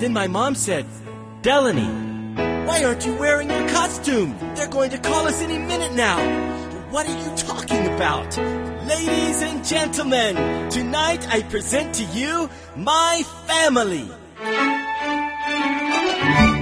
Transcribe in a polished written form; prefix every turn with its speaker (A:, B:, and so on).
A: Then my mom said, "Delaney, why aren't you wearing your costume? They're going to call us any minute now." "What are you talking about?" "Ladies and gentlemen, tonight I present to you my family."